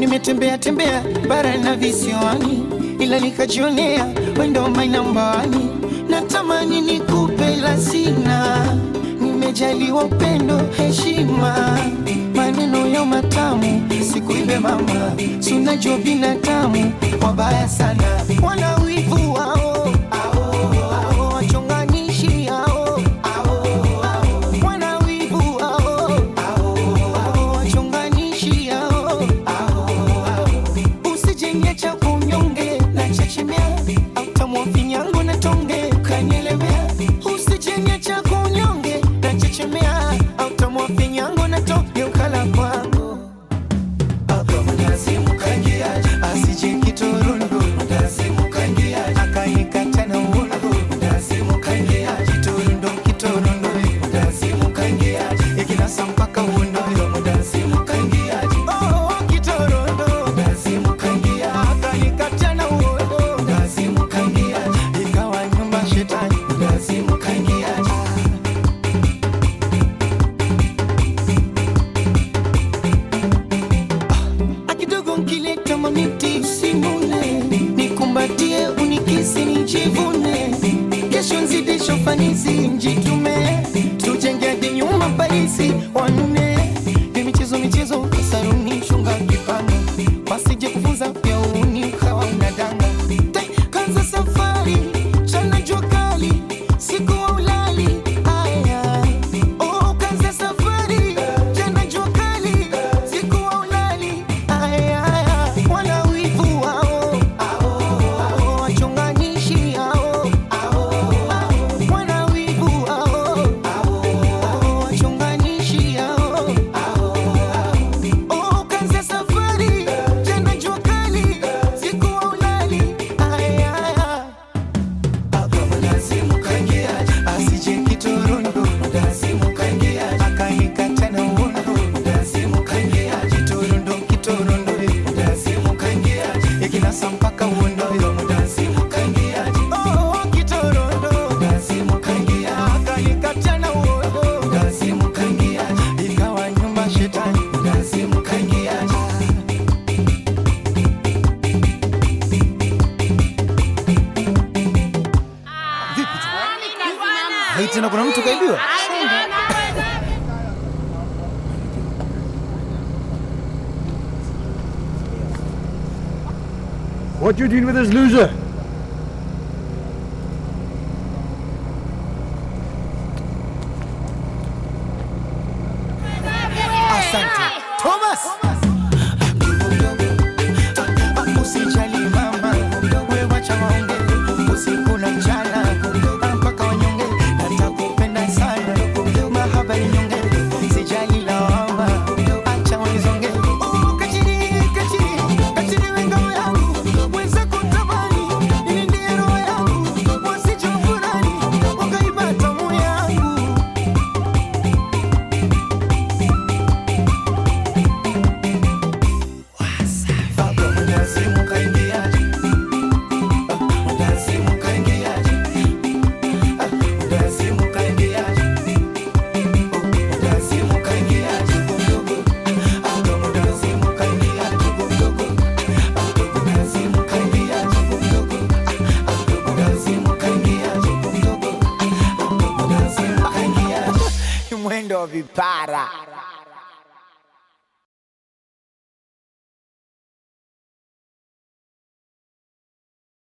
nimetembea tembea bara na visiwani, ila nikajionea wendo my number one. Natamani nikupe la sina, nimejaliwa upendo heshima, maneno ya matamu sikuibe mama, sunajua binadamu wabaya sana, wana wivu wao wachonganishi hao, wana wivu wao wachonganishi hao. Usijenge cha kunyonge na chechemea, au tamwa finyango na tonge kanielewea. Usijenge cha kunyonge na chechemea, au tamwa finyango na tonge ukala kwangu. Mdazimu kangia, asije kitorundo. Mdazimu kangia, akanikata na ulo. Mdazimu kangia, kitorundo kitorundo. Mdazimu kangia, ikinasa mpaka undo. Mdazimu kangia, oh kitorundo. Mdazimu kangia, akanikata na ulo. Mdazimu kangia, ikawa nyumba shetani. Mdazimu kangia. Kama miti simule, nikumbatie unikisi nijivune, kesho nzidisho fanisi njitume, tujenge hadi nyuma Parisi wanune. Ni michezo kasaruni shunga kipanga, wasije kufunza pia uni ukawa unadanga. Kanza safari chana jua kali, siku wa ulali aya. Oh kanza safari chana jua kali, siku wa ulali aya. Wana wivu wao wachonganishi hao, wana wivu wao wachonganishi hao. Oh kanza safari jana jua kali, siku wa ulali aya. Mdazimu kangia, asije kitorundo. Mdazimu kangia, akanikata na uondo. Mdazimu kangia, kitorundo kitorundo. Mdazimu kangia, ikinasa mpaka uondo. Mdazimu kangia, oh kitorundo. Mdazimu kangia, akanikata na uondo. Mdazimu kangia, ikawa nyumba shetani. Mdazimu kangia. Vipi tena kuna mtu kaibiwa? What you doing with this loser? Asante Thomas. Usijali mama, wewe wacha waonge, usiku na mchana mpaka wanyonge. Natakupenda sana, mahaba ni nyonge, sijali lawama, acha wanizonge. Kachiri wenga yangu, weza kutamani, ili ndiye roho yangu, wasijofurani, wakaiba tamu yangu. Mdazimu kangia, mdazimu kangia, mdazimu kangia, mdazimu kangia, mdogo, mdazimu kangia, mdogo, mdazimu kangia, mdogo, mdazimu kangia, mdogo, mdazimu kangia. Mwendo wa vipara.